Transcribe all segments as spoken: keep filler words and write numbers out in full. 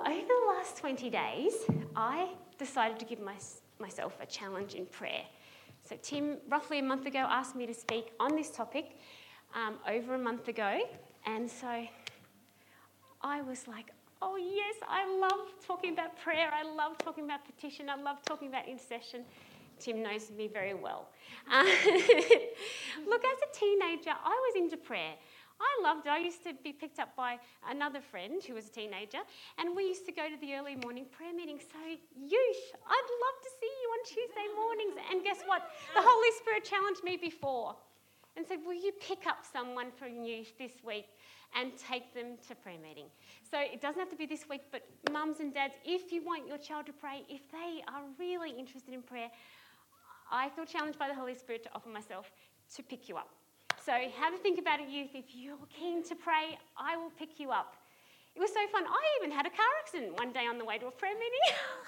over the last twenty days, I decided to give my, myself a challenge in prayer. So Tim, roughly a month ago, asked me to speak on this topic um, over a month ago. And so I was like, oh yes, I love talking about prayer. I love talking about petition. I love talking about intercession. Tim knows me very well. Uh, look, as a teenager, I was into prayer. I loved it. I used to be picked up by another friend who was a teenager, and we used to go to the early morning prayer meetings. So, youth, I'd love to see you on Tuesday mornings. And guess what? The Holy Spirit challenged me before and said, will you pick up someone from youth this week and take them to prayer meeting? So it doesn't have to be this week, but mums and dads, if you want your child to pray, if they are really interested in prayer, I feel challenged by the Holy Spirit to offer myself to pick you up. So have a think about it, youth. If you're keen to pray, I will pick you up. It was so fun. I even had a car accident one day on the way to a prayer meeting.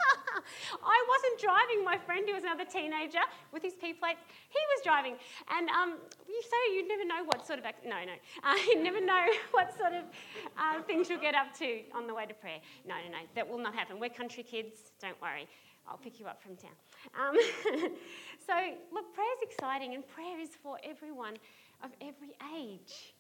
I wasn't driving. My friend, who was another teenager with his P plates, he was driving. And um, you say you'd never know what sort of... Ac- no, no. Uh, you never know what sort of uh, things you'll get up to on the way to prayer. No, no, no. That will not happen. We're country kids. Don't worry. I'll pick you up from town. Um, so, look, prayer is exciting, and prayer is for everyone of every age.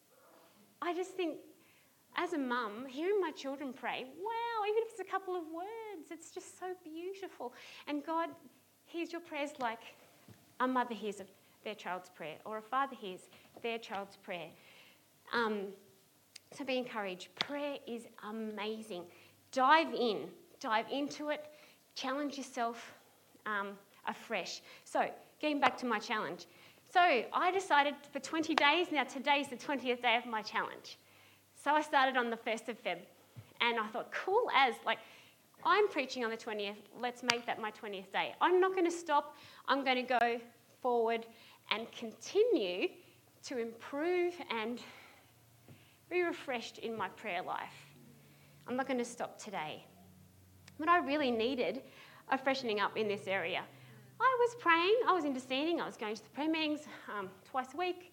I just think, as a mum, hearing my children pray, wow, even if it's a couple of words, it's just so beautiful. And God hears your prayers like a mother hears their child's prayer, or a father hears their child's prayer. Um, so be encouraged. Prayer is amazing. Dive in. Dive into it. Challenge yourself um, afresh. So, getting back to my challenge. So, I decided for twenty days, now today's the twentieth day of my challenge. So, I started on the first of February, and I thought, cool as, like, I'm preaching on the twentieth, let's make that my twentieth day. I'm not going to stop. I'm going to go forward and continue to improve and be refreshed in my prayer life. I'm not going to stop today. But I really needed a freshening up in this area. I was praying, I was interceding, I was going to the prayer meetings um, twice a week.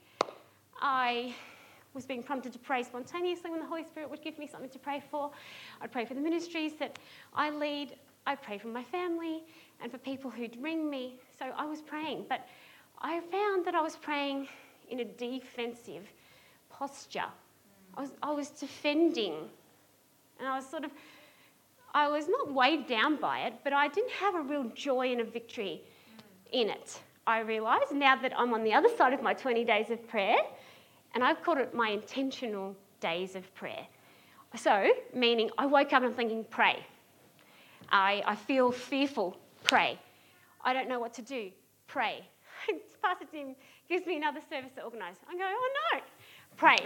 I was being prompted to pray spontaneously when the Holy Spirit would give me something to pray for. I'd pray for the ministries that I lead. I'd pray for my family and for people who'd ring me. So I was praying, but I found that I was praying in a defensive posture. I was, I was defending, and I was sort of I was not weighed down by it, but I didn't have a real joy and a victory in it. I realised now that I'm on the other side of my twenty days of prayer, and I've called it my intentional days of prayer. So, meaning I woke up and I'm thinking, pray. I, I feel fearful, pray. I don't know what to do, pray. Pastor Tim gives me another service to organise. I go, oh no, pray.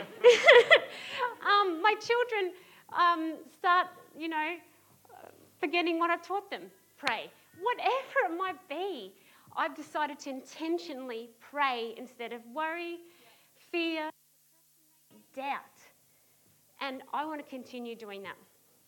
um, my children um, start, you know, forgetting what I've taught them, pray. Whatever it might be, I've decided to intentionally pray instead of worry, fear, doubt. And I want to continue doing that.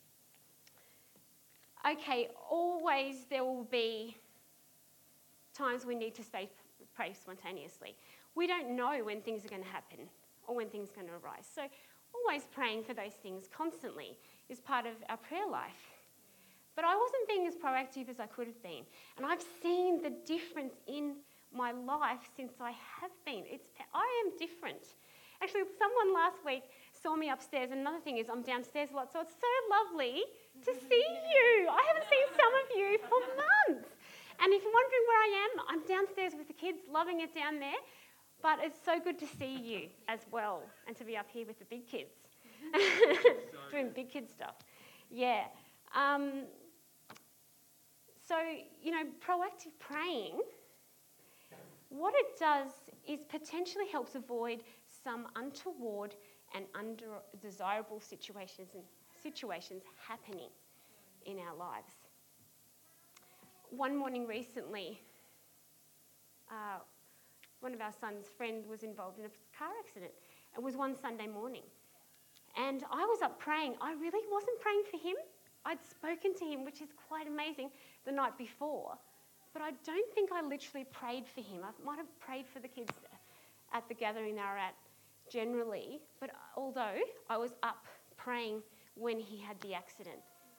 Okay, always there will be times we need to stay, pray spontaneously. We don't know when things are going to happen or when things are going to arise. So always praying for those things constantly is part of our prayer life. But I wasn't being as proactive as I could have been. And I've seen the difference in my life since I have been. It's, I am different. Actually, someone last week saw me upstairs, and another thing is I'm downstairs a lot, so it's so lovely to see you. I haven't seen some of you for months. And if you're wondering where I am, I'm downstairs with the kids, loving it down there. But it's so good to see you as well, and to be up here with the big kids, doing big kid stuff. Yeah. Um, so, you know, proactive praying, what it does is potentially helps avoid some untoward and undesirable situations and situations happening in our lives. One morning recently, uh, one of our son's friend was involved in a car accident. It was one Sunday morning. And I was up praying. I really wasn't praying for him. I'd spoken to him, which is quite amazing, the night before. But I don't think I literally prayed for him. I might have prayed for the kids at the gathering they were at generally. But although I was up praying when he had the accident.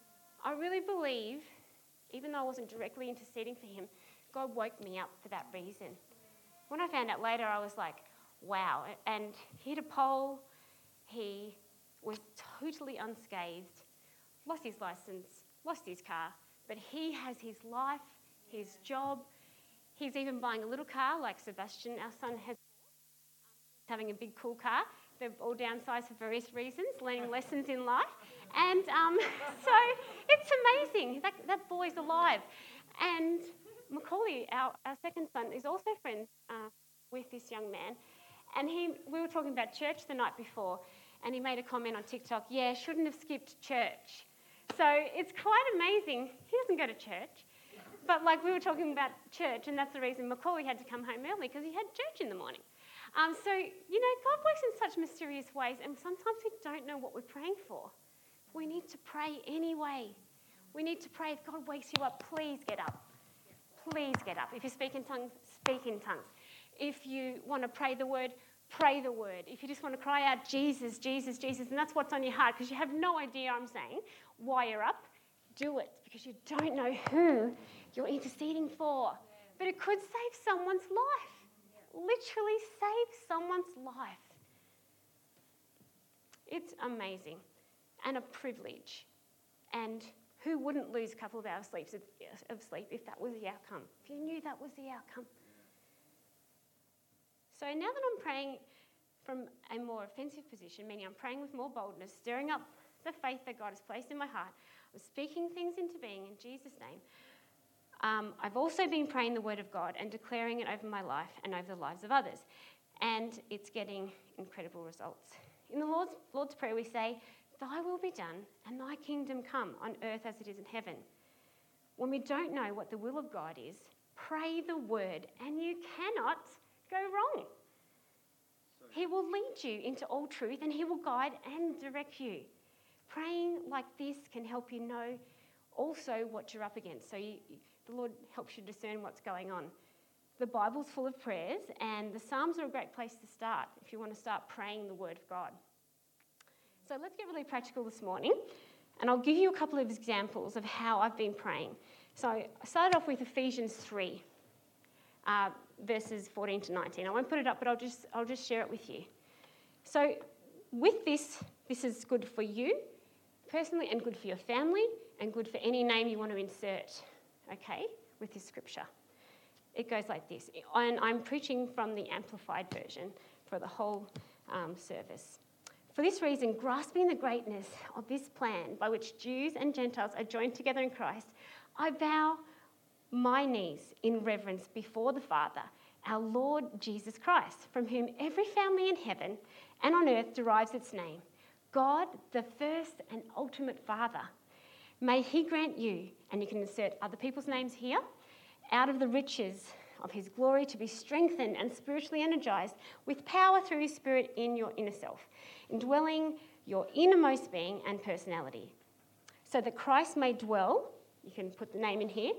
I really believe, even though I wasn't directly interceding for him, God woke me up for that reason. When I found out later, I was like, wow. And he had a pole. He was totally unscathed, lost his license, lost his car, but he has his life, his job. He's even buying a little car like Sebastian, our son, has having a big cool car. They're all downsized for various reasons, learning lessons in life. And um, so it's amazing. That, that boy's alive. And Macaulay, our, our second son, is also friends uh, with this young man. And he, we were talking about church the night before, and he made a comment on TikTok, yeah, shouldn't have skipped church. So it's quite amazing. He doesn't go to church. But like we were talking about church, and that's the reason Macaulay had to come home early, because he had church in the morning. Um, so, you know, God works in such mysterious ways, and sometimes we don't know what we're praying for. We need to pray anyway. We need to pray. If God wakes you up, please get up. Please get up. If you speak in tongues, speak in tongues. If you want to pray the word, pray the word. If you just want to cry out, Jesus, Jesus, Jesus, and that's what's on your heart, because you have no idea, I'm saying, why you're up, do it, because you don't know who you're interceding for. But it could save someone's life. Literally save someone's life. It's amazing and a privilege. And who wouldn't lose a couple of hours sleep of sleep if that was the outcome? If you knew that was the outcome. So now that I'm praying from a more offensive position, meaning I'm praying with more boldness, stirring up the faith that God has placed in my heart, I'm speaking things into being in Jesus' name. Um, I've also been praying the word of God and declaring it over my life and over the lives of others. And it's getting incredible results. In the Lord's, Lord's Prayer we say, thy will be done and thy kingdom come on earth as it is in heaven. When we don't know what the will of God is, pray the word and you cannot go wrong. He will lead you into all truth and he will guide and direct you. Praying like this can help you know also what you're up against. So you, the Lord helps you discern what's going on. The Bible's full of prayers, and the Psalms are a great place to start if you want to start praying the word of God. So let's get really practical this morning, and I'll give you a couple of examples of how I've been praying. So I started off with Ephesians three, uh, verses fourteen to nineteen. I won't put it up, but I'll just I'll just share it with you. So with this, this is good for you personally, and good for your family, and good for any name you want to insert. Okay, with this scripture. It goes like this, and I'm preaching from the Amplified version for the whole um, service. For this reason, grasping the greatness of this plan by which Jews and Gentiles are joined together in Christ, I bow my knees in reverence before the Father, our Lord Jesus Christ, from whom every family in heaven and on earth derives its name, God, the first and ultimate Father. May he grant you, and you can insert other people's names here, out of the riches of his glory to be strengthened and spiritually energized with power through his Spirit in your inner self, indwelling your innermost being and personality, so that Christ may dwell, you can put the name in here,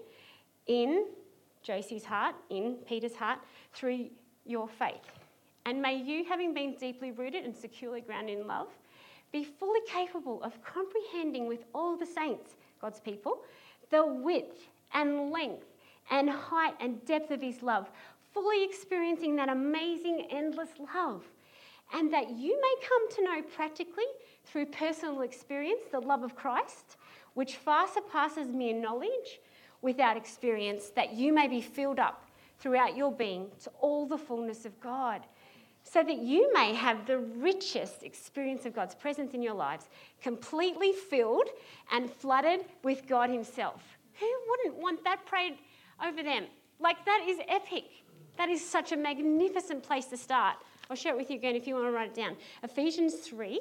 in Josie's heart, in Peter's heart, through your faith. And may you, having been deeply rooted and securely grounded in love, be fully capable of comprehending with all the saints, God's people, the width and length and height and depth of his love, fully experiencing that amazing, endless love, and that you may come to know practically, through personal experience, the love of Christ, which far surpasses mere knowledge without experience, that you may be filled up throughout your being to all the fullness of God, so that you may have the richest experience of God's presence in your lives, completely filled and flooded with God himself. Who wouldn't want that prayed over them? Like, that is epic. That is such a magnificent place to start. I'll share it with you again if you want to write it down. Ephesians three,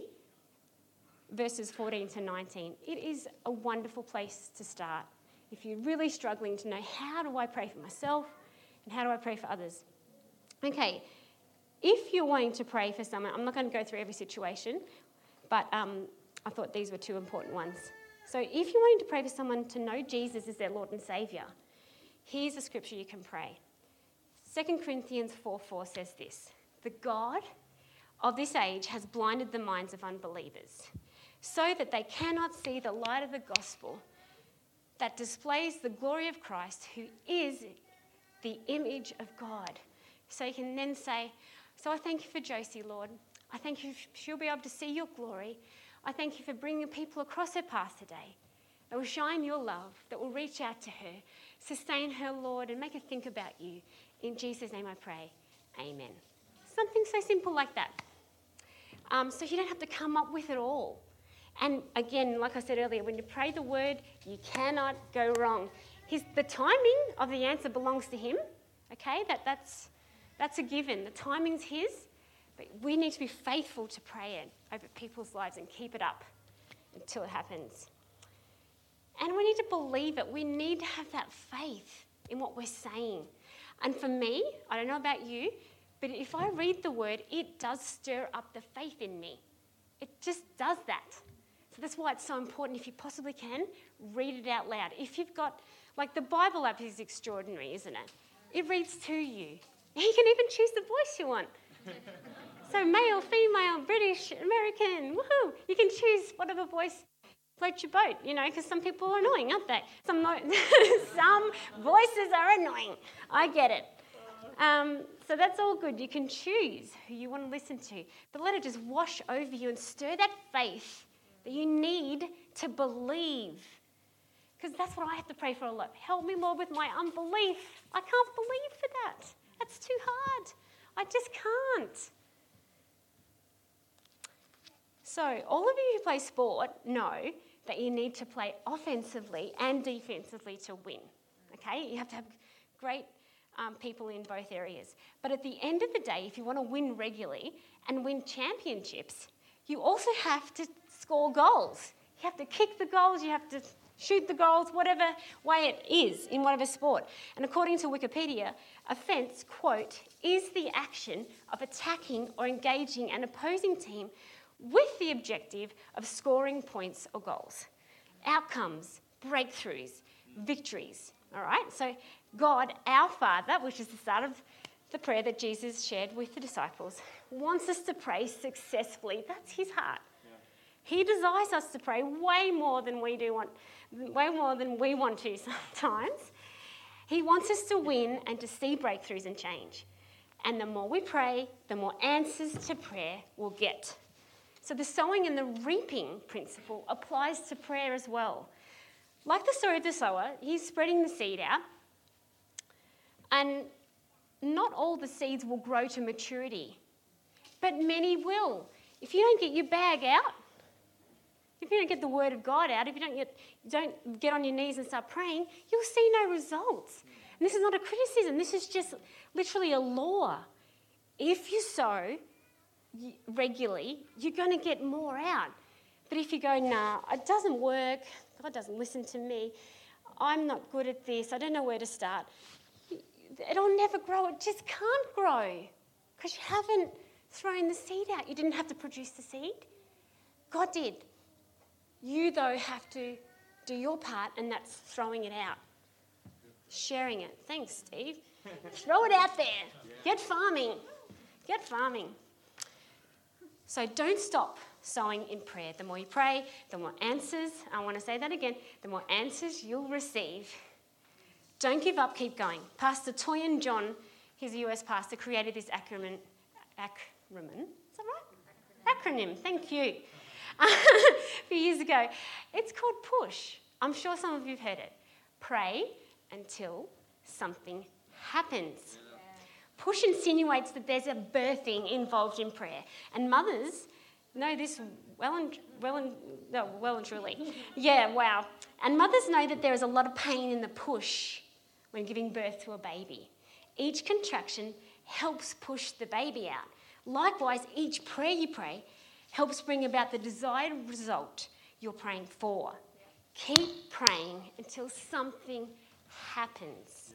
verses fourteen to nineteen. It is a wonderful place to start if you're really struggling to know, how do I pray for myself and how do I pray for others? Okay. If you're wanting to pray for someone, I'm not going to go through every situation, but um, I thought these were two important ones. So if you're wanting to pray for someone to know Jesus as their Lord and Saviour, here's a scripture you can pray. Second Corinthians four four says this, the God of this age has blinded the minds of unbelievers, so that they cannot see the light of the gospel that displays the glory of Christ, who is the image of God. So you can then say, so I thank you for Josie, Lord. I thank you she'll be able to see your glory. I thank you for bringing people across her path today that will shine your love, that will reach out to her, sustain her, Lord, and make her think about you. In Jesus' name I pray, amen. Something so simple like that. Um, so you don't have to come up with it all. And again, like I said earlier, when you pray the word, you cannot go wrong. His, the timing of the answer belongs to him, okay? That, that's, that's a given. The timing's his, but we need to be faithful to pray it over people's lives and keep it up until it happens. And we need to believe it. We need to have that faith in what we're saying. And for me, I don't know about you, but if I read the word, it does stir up the faith in me. It just does that. So that's why it's so important, if you possibly can, read it out loud. If you've got, like the Bible app is extraordinary, isn't it? It reads to you. You can even choose the voice you want. So male, female, British, American, woohoo! You can choose whatever voice floats your boat, you know, because some people are annoying, aren't they? Some, some voices are annoying. I get it. Um, so that's all good. You can choose who you want to listen to. But let it just wash over you and stir that faith that you need to believe. Because that's what I have to pray for a lot. Help me, Lord, with my unbelief. I can't believe for that. That's too hard. I just can't. So all of you who play sport know that you need to play offensively and defensively to win. Okay? You have to have great um, people in both areas. But at the end of the day, if you want to win regularly and win championships, you also have to score goals. You have to kick the goals, you have to shoot the goals, whatever way it is in whatever sport. And according to Wikipedia, offence, quote, is the action of attacking or engaging an opposing team with the objective of scoring points or goals. Outcomes, breakthroughs, victories, all right? So God, our Father, which is the start of the prayer that Jesus shared with the disciples, wants us to pray successfully. That's his heart. Yeah. He desires us to pray way more than we do want, way more than we want to sometimes. He wants us to win and to see breakthroughs and change. And the more we pray, the more answers to prayer we'll get. So the sowing and the reaping principle applies to prayer as well. Like the story of the sower, he's spreading the seed out, and not all the seeds will grow to maturity, but many will. If you don't get your bag out, if you don't get the word of God out, if you don't get, don't get on your knees and start praying, you'll see no results. And this is not a criticism, this is just literally a law. If you sow regularly, you're going to get more out. But if you go, nah, it doesn't work, God doesn't listen to me, I'm not good at this, I don't know where to start, it'll never grow. It just can't grow because you haven't thrown the seed out. You didn't have to produce the seed. God did. You, though, have to do your part, and that's throwing it out, sharing it. Thanks, Steve. Throw it out there. Get farming. Get farming. So don't stop sowing in prayer. The more you pray, the more answers. I want to say that again. The more answers you'll receive. Don't give up, keep going. Pastor Toyin John, he's a U S pastor, created this acronym. Acronym? Is that right? Acronym, thank you. A few years ago. It's called PUSH. I'm sure some of you have heard it. Pray until something happens. Yeah. PUSH insinuates that there's a birthing involved in prayer. And mothers know this well and, well and, no, well and truly. Yeah, wow. And mothers know that there is a lot of pain in the push when giving birth to a baby. Each contraction helps push the baby out. Likewise, each prayer you pray helps bring about the desired result you're praying for. Keep praying until something happens.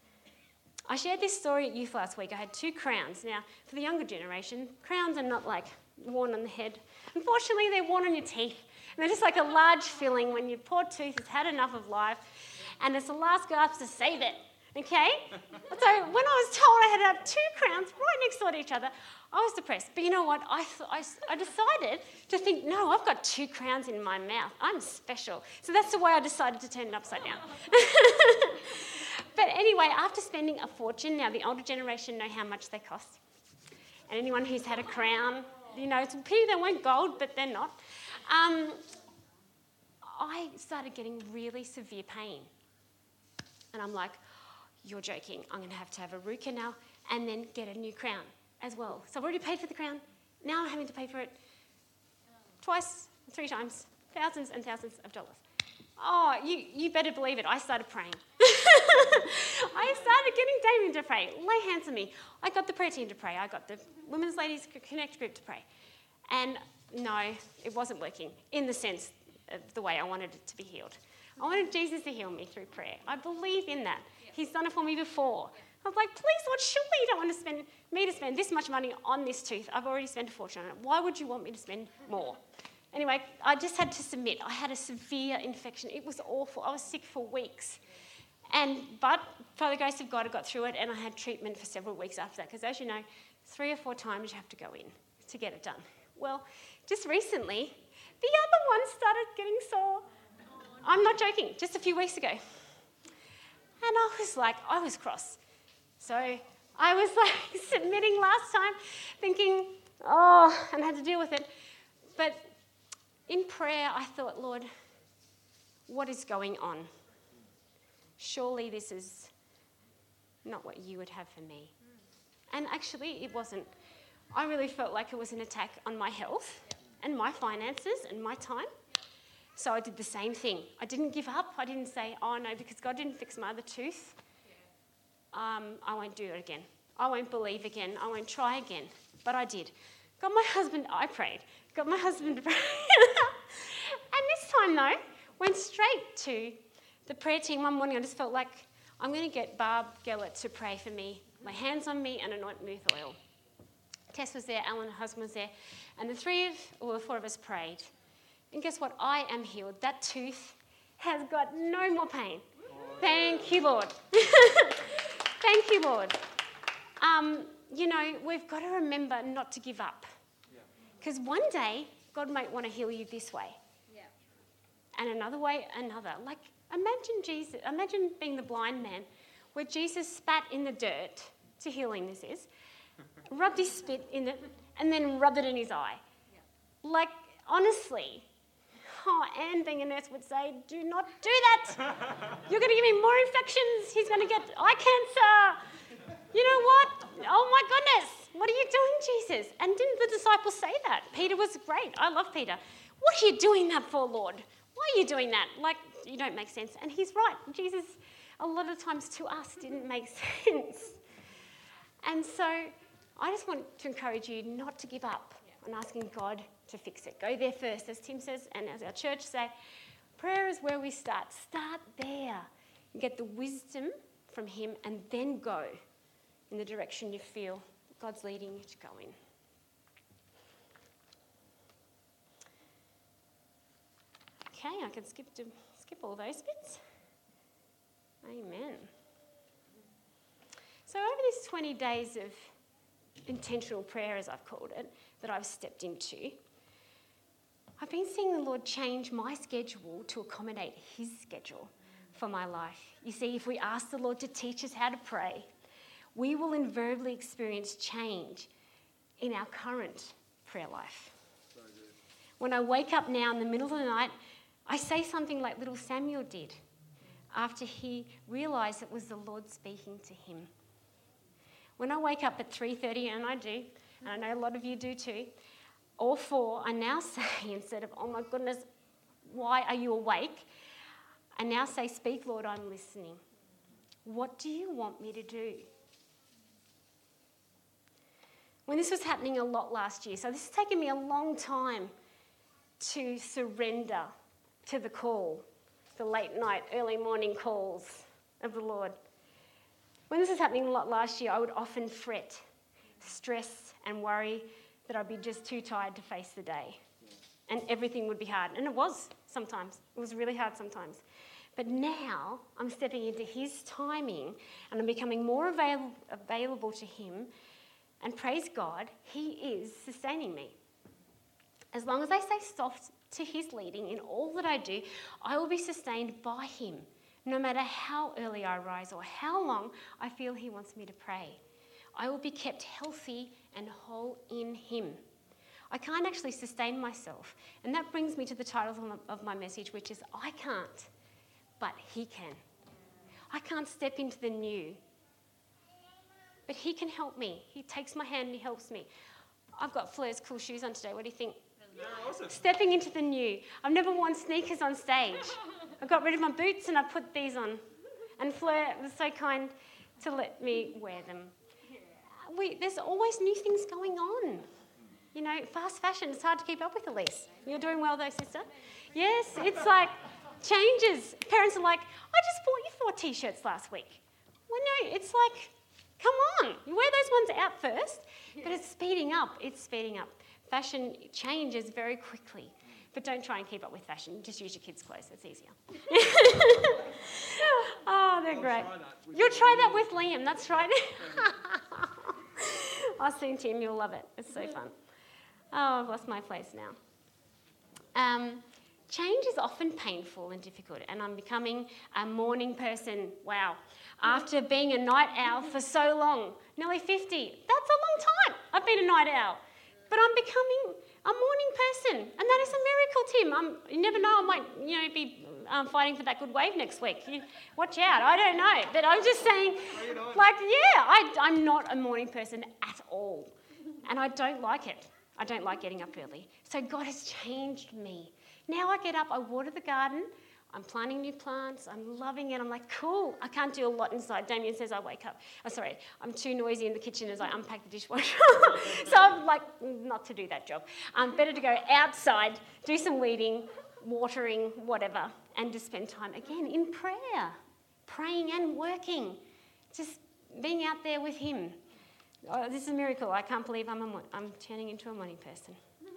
I shared this story at youth last week. I had two crowns. Now, for the younger generation, crowns are not like worn on the head. Unfortunately, they're worn on your teeth. And they're just like a large filling when your poor tooth has had enough of life, and it's the last gasp to save it. Okay? So when I was told I had to have two crowns right next door to each other, I was depressed. But you know what? I, th- I, I decided to think, no, I've got two crowns in my mouth. I'm special. So that's the way I decided to turn it upside down. But anyway, after spending a fortune, now the older generation know how much they cost. And anyone who's had a crown, you know, it's a pity they weren't gold, but they're not. Um, I started getting really severe pain. And I'm like, you're joking. I'm going to have to have a root canal and then get a new crown as well. So I've already paid for the crown. Now I'm having to pay for it twice, three times, thousands and thousands of dollars. Oh, you, you better believe it. I started praying. I started getting Damien to pray. Lay hands on me. I got the prayer team to pray. I got the Women's Ladies Connect group to pray. And no, it wasn't working in the sense of the way I wanted it to be healed. I wanted Jesus to heal me through prayer. I believe in that. He's done it for me before. I was like, please, Lord, surely you don't want to spend me to spend this much money on this tooth. I've already spent a fortune on it. Why would you want me to spend more? Anyway, I just had to submit. I had a severe infection. It was awful. I was sick for weeks. And but by the grace of God, I got through it, and I had treatment for several weeks after that. Because as you know, three or four times you have to go in to get it done. Well, just recently, the other one started getting sore. I'm not joking. Just a few weeks ago. And I was like, I was cross. So I was like submitting last time, thinking, oh, and I had to deal with it. But in prayer, I thought, Lord, what is going on? Surely this is not what you would have for me. And actually, it wasn't. I really felt like it was an attack on my health and my finances and my time. So I did the same thing. I didn't give up. I didn't say, oh no, because God didn't fix my other tooth, um, I won't do it again. I won't believe again. I won't try again. But I did. Got my husband, I prayed. Got my husband to pray. And this time though, went straight to the prayer team one morning. I just felt like I'm going to get Barb Gellert to pray for me, lay hands on me and anoint me with oil. Tess was there, Alan, her husband, was there. And the three of, or the four of us prayed. And guess what? I am healed. That tooth has got no more pain. Thank you, Lord. Thank you, Lord. Um, you know, we've got to remember not to give up. Because one day, God might want to heal you this way. Yeah. And another way, another. Like, imagine Jesus, imagine being the blind man, where Jesus spat in the dirt, to healing this is, rubbed his spit in it, and then rubbed it in his eye. Yeah. Like, honestly, oh, Anne, being a nurse, would say, do not do that. You're going to give me more infections. He's going to get eye cancer. You know what? Oh, my goodness. What are you doing, Jesus? And didn't the disciples say that? Peter was great. I love Peter. What are you doing that for, Lord? Why are you doing that? Like, you don't make sense. And he's right. Jesus, a lot of times to us, didn't make sense. And so I just want to encourage you not to give up on asking God to fix it. Go there first, as Tim says, and as our church say, prayer is where we start. Start there. Get the wisdom from him and then go in the direction you feel God's leading you to go in. Okay, I can skip to, skip all those bits. Amen. So over these twenty days of intentional prayer, as I've called it, that I've stepped into, I've been seeing the Lord change my schedule to accommodate his schedule for my life. You see, if we ask the Lord to teach us how to pray, we will invariably experience change in our current prayer life. So good. When I wake up now in the middle of the night, I say something like little Samuel did after he realised it was the Lord speaking to him. When I wake up at three thirty, and I do, and I know a lot of you do too, all four, I now say, instead of, oh my goodness, why are you awake? I now say, speak, Lord, I'm listening. What do you want me to do? When this was happening a lot last year, so this has taken me a long time to surrender to the call, the late night, early morning calls of the Lord. When this was happening a lot last year, I would often fret, stress and worry that I'd be just too tired to face the day. And everything would be hard. And it was sometimes. It was really hard sometimes. But now I'm stepping into his timing and I'm becoming more avail- available to him. And praise God, he is sustaining me. As long as I stay soft to his leading in all that I do, I will be sustained by him, no matter how early I rise or how long I feel he wants me to pray. I will be kept healthy and whole in him. I can't actually sustain myself. And that brings me to the title of my, of my message, which is, I can't, but he can. I can't step into the new, but he can help me. He takes my hand and he helps me. I've got Fleur's cool shoes on today. What do you think? Yeah, awesome. Stepping into the new. I've never worn sneakers on stage. I got rid of my boots and I put these on. And Fleur was so kind to let me wear them. We, there's always new things going on. You know, fast fashion, it's hard to keep up with, Elise. You're doing well though, sister. Yes, it's like changes. Parents are like, I just bought you four T-shirts last week. Well, no, it's like, come on. You wear those ones out first. But it's speeding up. It's speeding up. Fashion changes very quickly. But don't try and keep up with fashion. Just use your kids' clothes. It's easier. Oh, they're great. You'll try that with Liam. That's right. I've seen Tim. You'll love it. It's so fun. Oh, I've lost my place now. Um, change is often painful and difficult, and I'm becoming a morning person. Wow. After being a night owl for so long, nearly fifty. That's a long time. I've been a night owl. But I'm becoming a morning person, and that is a miracle, Tim. I'm, you never know, I might, you know, be um, fighting for that good wave next week. You, watch out, I don't know. But I'm just saying, like, yeah, I, I'm not a morning person at all. And I don't like it. I don't like getting up early. So God has changed me. Now I get up, I water the garden, I'm planting new plants, I'm loving it. I'm like, cool, I can't do a lot inside. Damien says I wake up. Oh, sorry, I'm too noisy in the kitchen as I unpack the dishwasher. So I'm like, not to do that job. Um, better to go outside, do some weeding, watering, whatever, and just spend time again in prayer, praying and working, just being out there with him. Oh, this is a miracle. I can't believe I'm, a, I'm turning into a morning person.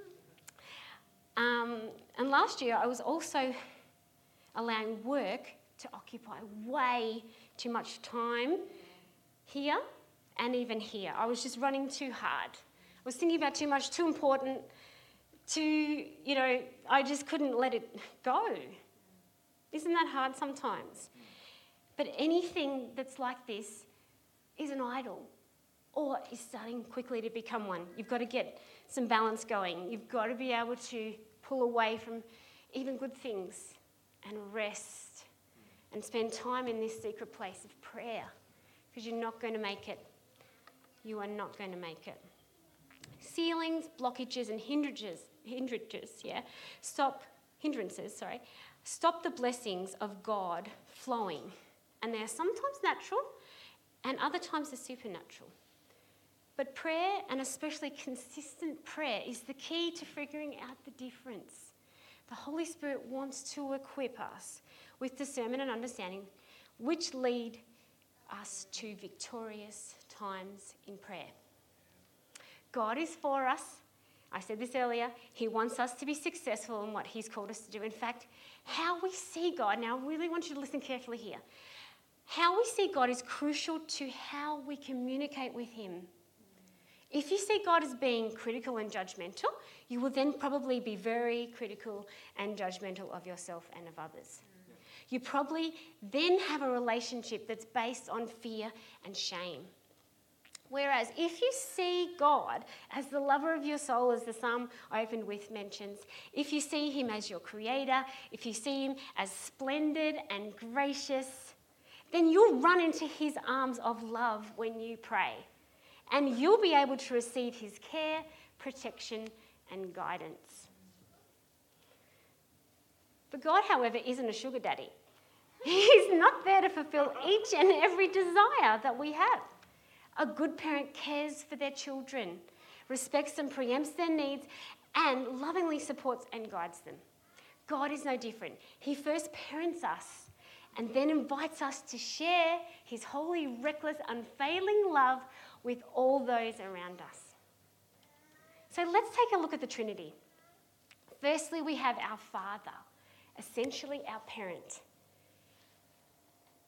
Um, and last year I was also allowing work to occupy way too much time here and even here. I was just running too hard. I was thinking about too much, too important, too, you know, I just couldn't let it go. Isn't that hard sometimes? But anything that's like this is an idol or is starting quickly to become one. You've got to get some balance going. You've got to be able to pull away from even good things and rest and spend time in this secret place of prayer, because you're not going to make it. You are not going to make it. Ceilings, blockages, and hindrances, hindrances, yeah, stop, hindrances, sorry, stop the blessings of God flowing. And they are sometimes natural and other times they're supernatural. But prayer, and especially consistent prayer, is the key to figuring out the difference. The Holy Spirit wants to equip us with discernment and understanding, which lead us to victorious times in prayer. God is for us. I said this earlier. He wants us to be successful in what he's called us to do. In fact, how we see God, now I really want you to listen carefully here. How we see God is crucial to how we communicate with him. If you see God as being critical and judgmental, you will then probably be very critical and judgmental of yourself and of others. You probably then have a relationship that's based on fear and shame. Whereas if you see God as the lover of your soul, as the psalm I opened with mentions, if you see him as your creator, if you see him as splendid and gracious, then you'll run into his arms of love when you pray. And you'll be able to receive his care, protection, and guidance. But God, however, isn't a sugar daddy. He's not there to fulfill each and every desire that we have. A good parent cares for their children, respects and preempts their needs, and lovingly supports and guides them. God is no different. He first parents us and then invites us to share his holy, reckless, unfailing love with all those around us. So let's take a look at the Trinity. Firstly, we have our Father, essentially our parent.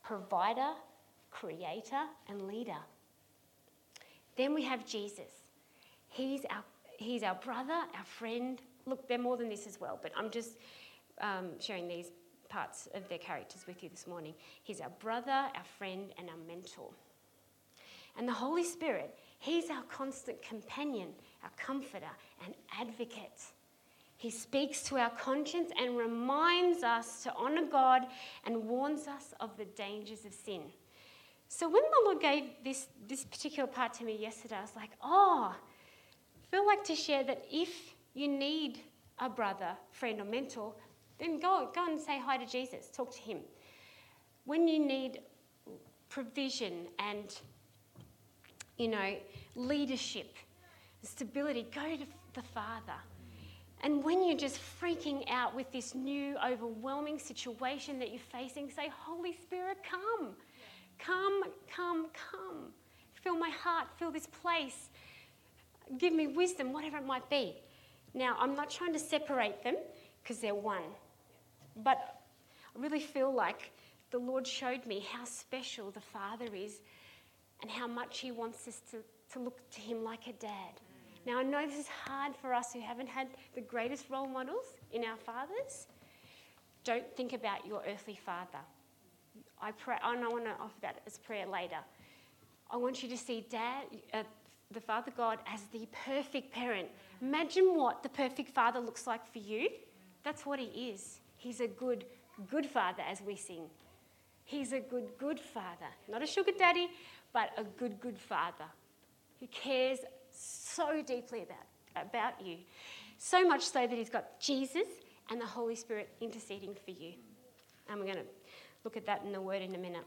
provider, creator, and leader. Then we have Jesus. He's our, he's our brother, our friend. Look, they're more than this as well, but I'm just um, sharing these parts of their characters with you this morning. He's our brother, our friend, and our mentor. And the Holy Spirit, he's our constant companion, our comforter, and advocate. He speaks to our conscience and reminds us to honour God and warns us of the dangers of sin. So when the Lord gave this, this particular part to me yesterday, I was like, oh, I feel like to share that if you need a brother, friend, or mentor, then go, go and say hi to Jesus, talk to him. When you need provision and, you know, leadership, stability, go to the Father. And when you're just freaking out with this new overwhelming situation that you're facing, say, Holy Spirit, come. Come, come, come. Fill my heart, fill this place. Give me wisdom, whatever it might be. Now, I'm not trying to separate them because they're one. But I really feel like the Lord showed me how special the Father is and how much he wants us to, to look to him like a dad. Now, I know this is hard for us who haven't had the greatest role models in our fathers. Don't think about your earthly father. I pray, and I want to offer that as prayer later. I want you to see Dad, uh, the Father God, as the perfect parent. Imagine what the perfect father looks like for you. That's what he is. He's a good, good father, as we sing. He's a good, good father. Not a sugar daddy, but a good, good father who cares so deeply about, about you. So much so that he's got Jesus and the Holy Spirit interceding for you. And we're going to look at that in the Word in a minute.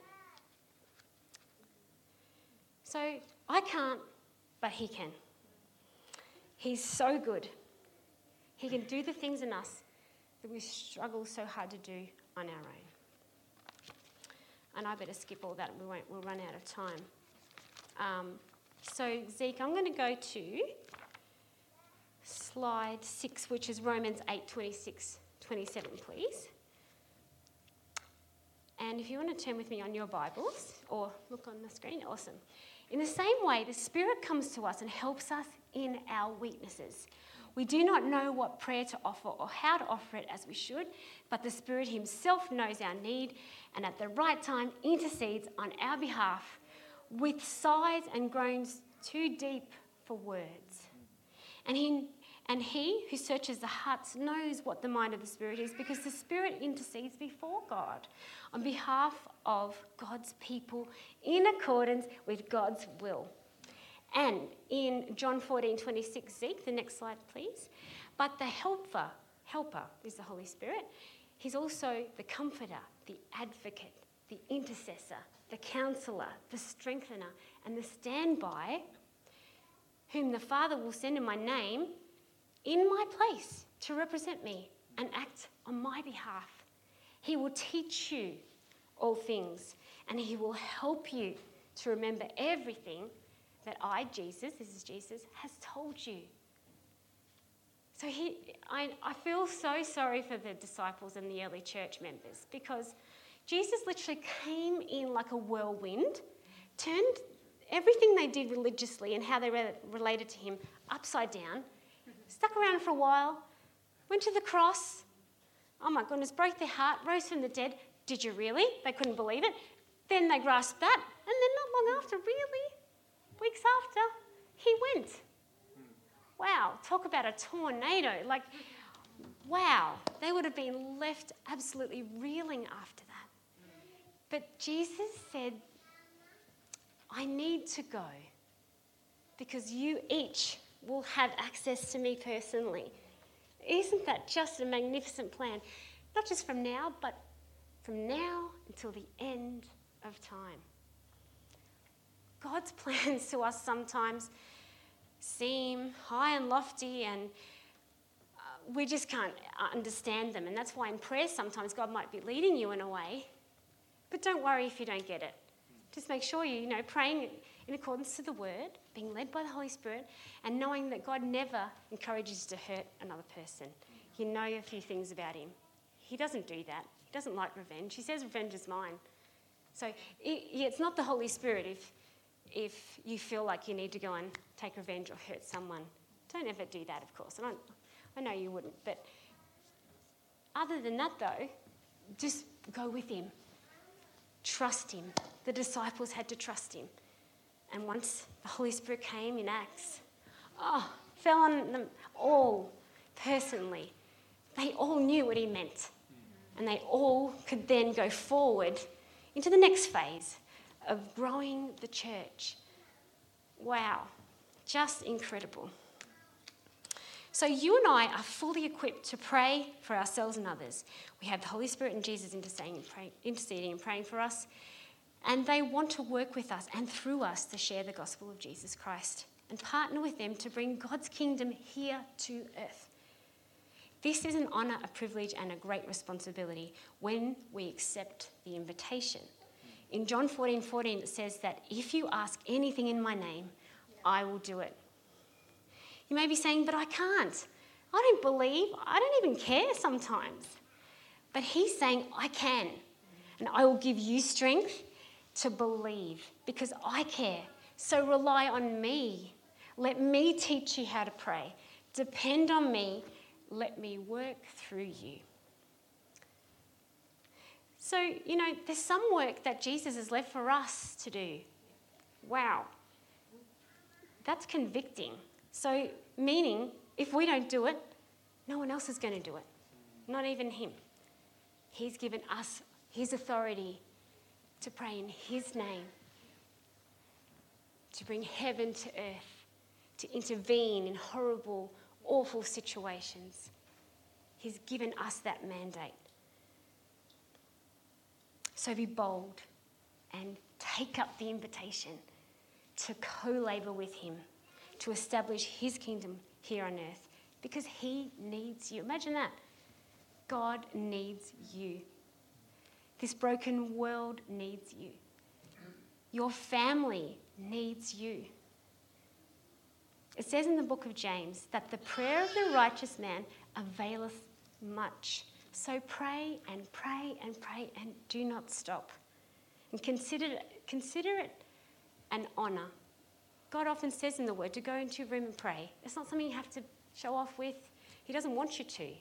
So I can't, but he can. He's so good. He can do the things in us that we struggle so hard to do on our own. And I better skip all that. We won't, we'll run out of time. Um, so, Zeke, I'm going to go to slide six, which is Romans eight, twenty-six, twenty-seven, please. And if you want to turn with me on your Bibles or look on the screen, awesome. In the same way, the Spirit comes to us and helps us in our weaknesses. We do not know what prayer to offer or how to offer it as we should, but the Spirit himself knows our need and at the right time intercedes on our behalf with sighs and groans too deep for words. And he, and he who searches the hearts knows what the mind of the Spirit is, because the Spirit intercedes before God on behalf of God's people in accordance with God's will. And in John fourteen twenty-six, Zeke, the next slide, please. But the helper, helper is the Holy Spirit. He's also the comforter, the advocate, the intercessor, the counsellor, the strengthener, and the standby, whom the Father will send in my name, in my place to represent me and act on my behalf. He will teach you all things, and he will help you to remember everything that I, Jesus, this is Jesus, has told you. So he, I, I feel so sorry for the disciples and the early church members, because Jesus literally came in like a whirlwind, turned everything they did religiously and how they re- related to him upside down, stuck around for a while, went to the cross, oh my goodness, broke their heart, rose from the dead. Did you really? They couldn't believe it. Then they grasped that, and then not long after, really, weeks after, he went. Wow, talk about a tornado. Like, wow, they would have been left absolutely reeling after that. But Jesus said, I need to go because you each will have access to me personally. Isn't that just a magnificent plan? Not just from now, but from now until the end of time. God's plans to us sometimes seem high and lofty, and uh, we just can't understand them. And that's why in prayer sometimes God might be leading you in a way. But don't worry if you don't get it. Just make sure you, you know, praying in accordance to the word, being led by the Holy Spirit, and knowing that God never encourages you to hurt another person. You know a few things about him. He doesn't do that. He doesn't like revenge. He says revenge is mine. So it, it's not the Holy Spirit if, if you feel like you need to go and take revenge or hurt someone. Don't ever do that, of course. I, don't, I know you wouldn't. But other than that, though, just go with him. Trust him. The disciples had to trust him. And once the Holy Spirit came in Acts, oh, fell on them all personally. They all knew what he meant. And they all could then go forward into the next phase of growing the church. Wow, just incredible. So you and I are fully equipped to pray for ourselves and others. We have the Holy Spirit and Jesus interceding and, pray, interceding and praying for us. And they want to work with us and through us to share the gospel of Jesus Christ and partner with them to bring God's kingdom here to earth. This is an honour, a privilege and a great responsibility when we accept the invitation. In John fourteen fourteen it says that if you ask anything in my name, I will do it. You may be saying, but I can't. I don't believe. I don't even care sometimes. But he's saying, I can. And I will give you strength to believe because I care. So rely on me. Let me teach you how to pray. Depend on me. Let me work through you. So, you know, there's some work that Jesus has left for us to do. Wow. That's convicting. So, meaning, if we don't do it, no one else is going to do it. Not even him. He's given us his authority to pray in his name, to bring heaven to earth, to intervene in horrible, awful situations. He's given us that mandate. So be bold and take up the invitation to co-labour with him, to establish his kingdom here on earth, because he needs you. Imagine that. God needs you. This broken world needs you. Your family needs you. It says in the book of James that the prayer of the righteous man availeth much. So pray and pray and pray and do not stop. And consider, consider it an honour. God often says in the word to go into your room and pray. It's not something you have to show off with. He doesn't want you to.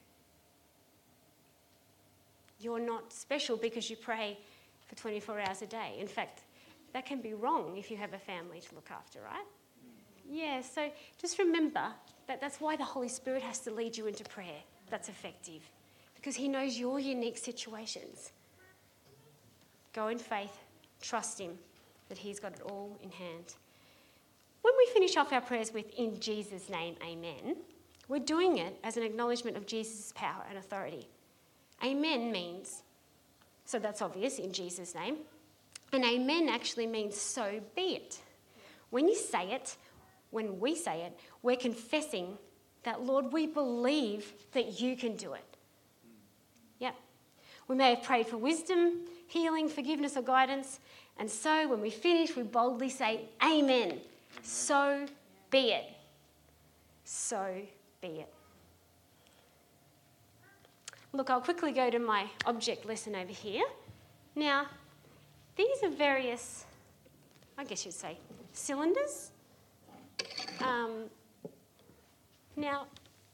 You're not special because you pray for twenty-four hours a day. In fact, that can be wrong if you have a family to look after, right? Yeah, so just remember that that's why the Holy Spirit has to lead you into prayer that's effective, because he knows your unique situations. Go in faith, trust him that he's got it all in hand. When we finish off our prayers with, in Jesus' name, amen, we're doing it as an acknowledgement of Jesus' power and authority. Amen means, so that's obvious, in Jesus' name, and amen actually means so be it. When you say it, when we say it, we're confessing that, Lord, we believe that you can do it. Yep. We may have prayed for wisdom, healing, forgiveness or guidance, and so when we finish, we boldly say, amen. So be it. So be it. Look, I'll quickly go to my object lesson over here. Now, these are various, I guess you'd say, cylinders. Um, now,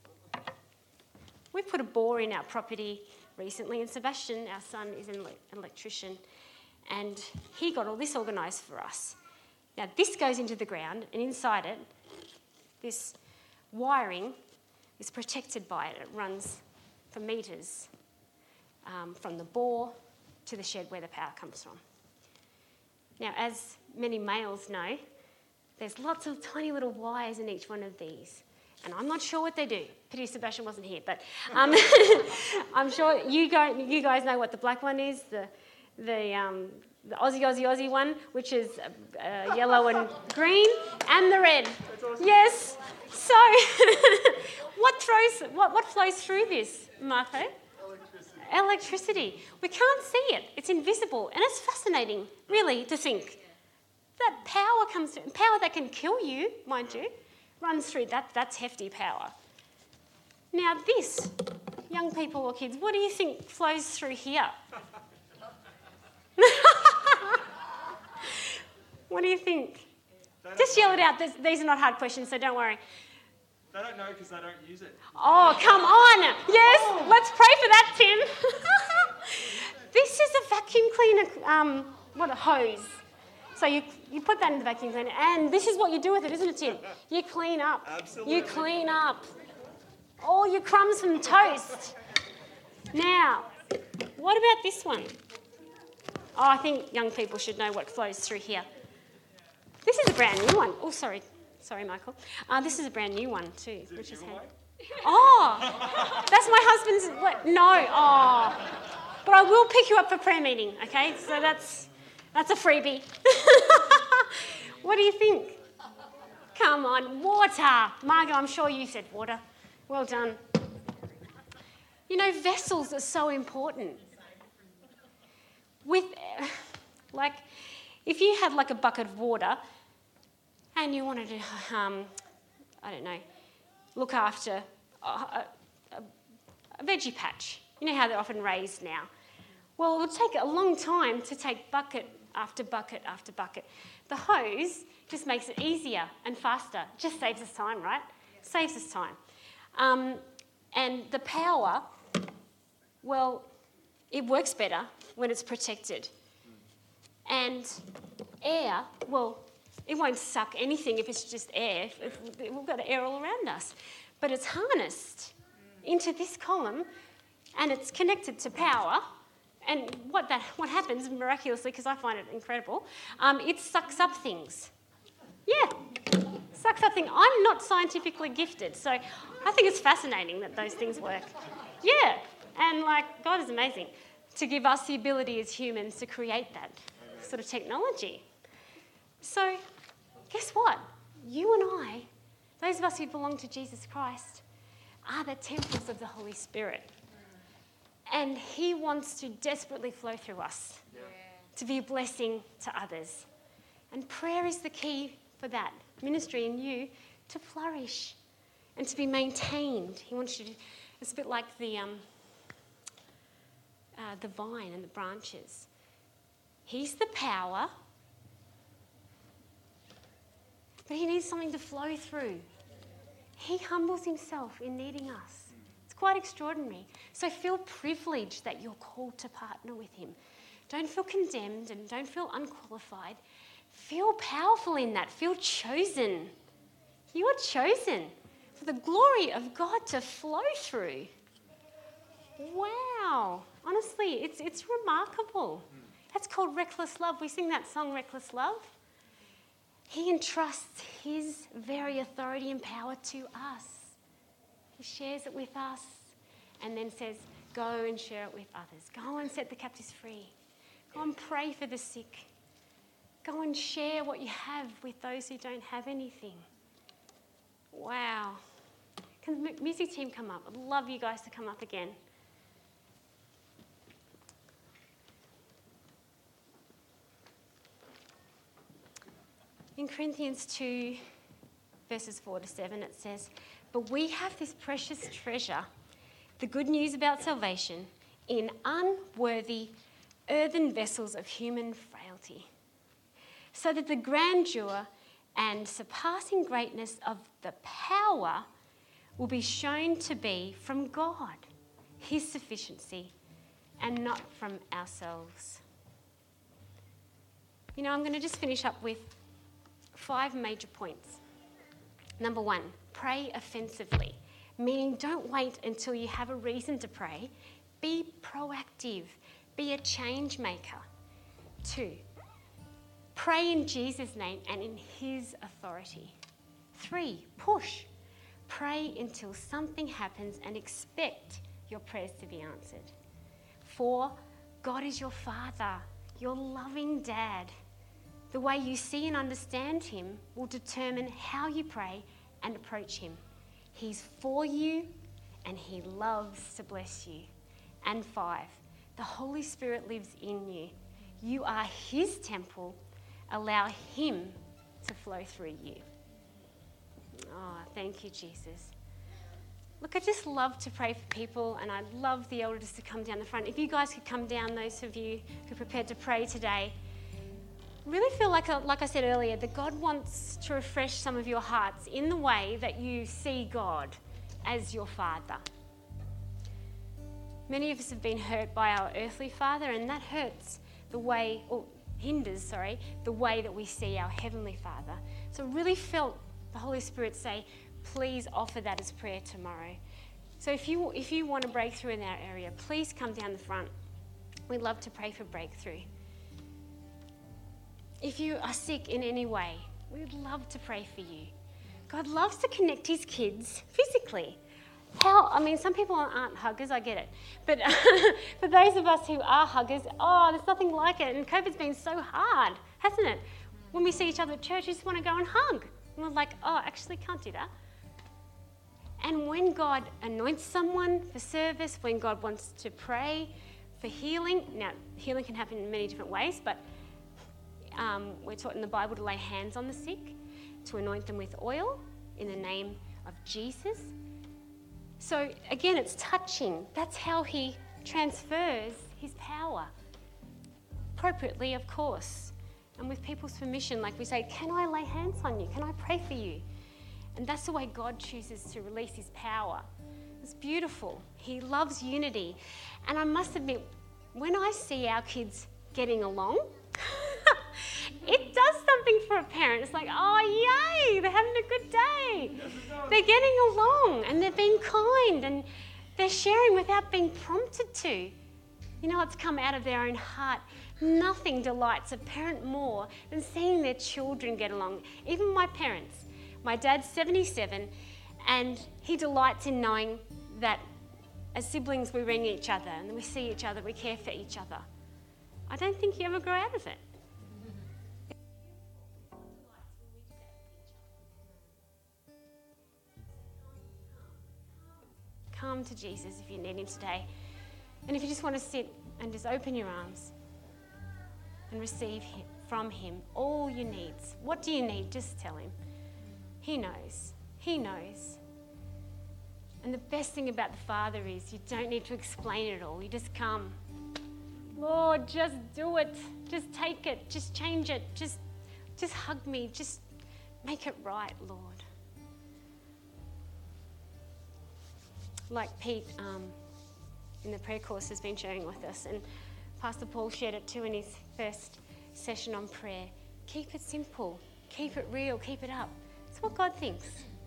we've put a bore in our property recently, and Sebastian, our son, is an electrician, and he got all this organised for us. Now, this goes into the ground, and inside it, this wiring is protected by it. It runs for metres um, from the bore to the shed where the power comes from. Now, as many males know, there's lots of tiny little wires in each one of these. And I'm not sure what they do. Pity Sebastian wasn't here, but um, I'm sure you, go, you guys know what the black one is, the, the, um, the Aussie, Aussie, Aussie one, which is uh, yellow and green, and the red. Awesome. Yes. So, what throws, what, what flows through this, Marco? Electricity. Electricity. We can't see it. It's invisible, and it's fascinating, really, to think that power comes through, power that can kill you, mind you, runs through. That. That's hefty power. Now, this, young people or kids, what do you think flows through here? What do you think? They don't Just yell know. it out. This, these are not hard questions, so don't worry. They don't know because they don't use it. Oh, come on. Yes, let's pray for that, Tim. This is a vacuum cleaner, um, what, a hose. So you you put that in the vacuum cleaner, and this is what you do with it, isn't it, Tim? You clean up. Absolutely. You clean up all your crumbs from toast. Now, what about this one? Oh, I think young people should know what flows through here. This is a brand new one. Oh, sorry. Sorry, Michael. Uh, this is a brand new one too. Is it Which is giveaway? Oh, that's my husband's. What? No. Oh, but I will pick you up for prayer meeting. Okay, so that's that's a freebie. What do you think? Come on, water. Margot, I'm sure you said water. Well done. You know, vessels are so important. With, like, if you had like a bucket of water and you wanted to, um, I don't know, look after a, a, a veggie patch, you know how they're often raised now. Well, it would take a long time to take bucket after bucket after bucket. The hose just makes it easier and faster. Just saves us time, right? Saves us time. Um, and the power, well, it works better when it's protected. And air, well, it won't suck anything if it's just air. If, if we've got air all around us. But it's harnessed into this column and it's connected to power. And what that what happens miraculously, because I find it incredible, um, it sucks up things. Yeah, sucks up things. I'm not scientifically gifted, so I think it's fascinating that those things work. Yeah, and like God is amazing to give us the ability as humans to create that sort of technology. So guess what? You and I, those of us who belong to Jesus Christ, are the temples of the Holy Spirit. And he wants to desperately flow through us, yeah. to be a blessing to others. And prayer is the key for that. Ministry in you to flourish and to be maintained. He wants you to, it's a bit like the, um, uh, the vine and the branches. He's the power, but he needs something to flow through. He humbles himself in needing us. Quite extraordinary. So feel privileged that you're called to partner with him. Don't feel condemned and don't feel unqualified. Feel powerful in that. Feel chosen. You are chosen for the glory of God to flow through. Wow. Honestly, it's it's remarkable. That's called reckless love. We sing that song, Reckless Love. He entrusts his very authority and power to us. He shares it with us and then says, go and share it with others. Go and set the captives free. Go and pray for the sick. Go and share what you have with those who don't have anything. Wow. Can the music team come up? I'd love you guys to come up again. In Corinthians two, verses four to seven, it says, but we have this precious treasure, the good news about salvation, in unworthy earthen vessels of human frailty, so that the grandeur and surpassing greatness of the power will be shown to be from God, his sufficiency, and not from ourselves. You know, I'm going to just finish up with five major points. Number one, pray offensively, meaning don't wait until you have a reason to pray. Be proactive. Be a change maker. Two, pray in Jesus' name and in his authority. Three, push. Pray until something happens and expect your prayers to be answered. Four, God is your Father, your loving Dad. The way you see and understand him will determine how you pray and approach him. He's for you and he loves to bless you. And five, the Holy Spirit lives in you. You are his temple. Allow him to flow through you. Oh, thank you, Jesus. Look, I just love to pray for people, and I'd love the elders to come down the front. If you guys could come down, those of you who are prepared to pray today. really feel like, a, like I said earlier, that God wants to refresh some of your hearts in the way that you see God as your Father. Many of us have been hurt by our earthly father, and that hurts the way, or hinders, sorry, the way that we see our Heavenly Father. So I really felt the Holy Spirit say, please offer that as prayer tomorrow. So if you if you want a breakthrough in that area, please come down the front. We'd love to pray for breakthrough. If you are sick in any way, we'd love to pray for you. God loves to connect his kids physically. How, I mean, some people aren't huggers, I get it. But for those of us who are huggers, oh, there's nothing like it. And COVID's been so hard, hasn't it? When we see each other at church, we just want to go and hug. And we're like, oh, actually can't do that. And when God anoints someone for service, when God wants to pray for healing, now healing can happen in many different ways, but um, we're taught in the Bible to lay hands on the sick, to anoint them with oil in the name of Jesus. So again, it's touching. That's how he transfers his power. Appropriately, of course. And with people's permission, like we say, can I lay hands on you? Can I pray for you? And that's the way God chooses to release his power. It's beautiful. He loves unity. And I must admit, when I see our kids getting along, it does something for a parent. It's like, oh, yay, they're having a good day. They're getting along and they're being kind and they're sharing without being prompted to. You know, it's come out of their own heart. Nothing delights a parent more than seeing their children get along. Even my parents. My dad's seventy-seven, and he delights in knowing that as siblings we ring each other and we see each other, we care for each other. I don't think you ever grow out of it. Come to Jesus if you need him today. And if you just want to sit and just open your arms and receive him, from him all your needs. What do you need? Just tell him. He knows. He knows. And the best thing about the Father is you don't need to explain it all. You just come. Lord, just do it. Just take it. Just change it. Just, just hug me. Just make it right, Lord. Like Pete um, in the prayer course has been sharing with us, and Pastor Paul shared it too in his first session on prayer. Keep it simple. Keep it real. Keep it up. It's what God thinks.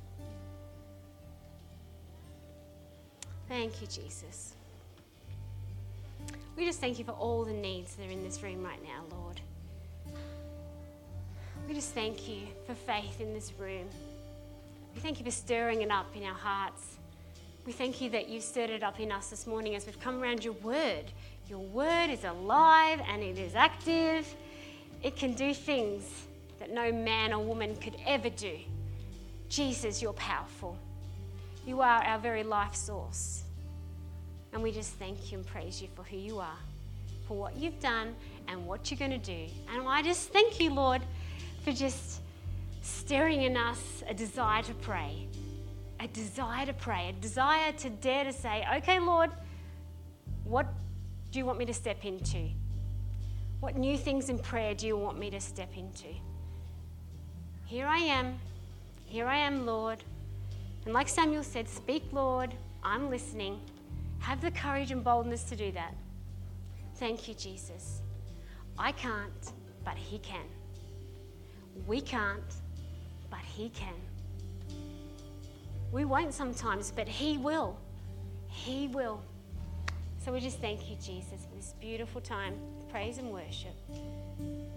Thank you, Jesus. We just thank you for all the needs that are in this room right now, Lord. We just thank you for faith in this room. We thank you for stirring it up in our hearts. We thank you that you stirred it up in us this morning as we've come around your word. Your word is alive and it is active. It can do things that no man or woman could ever do. Jesus, you're powerful. You are our very life source. And we just thank you and praise you for who you are, for what you've done and what you're going to do. And I just thank you, Lord, for just stirring in us a desire to pray. A desire to pray, a desire to dare to say, okay, Lord, what do you want me to step into? What new things in prayer do you want me to step into? Here I am. Here I am, Lord. And like Samuel said, speak, Lord. I'm listening. Have the courage and boldness to do that. Thank you, Jesus. I can't, but he can. We can't, but he can. We won't sometimes, but he will. He will. So we just thank you, Jesus, for this beautiful time of praise and worship.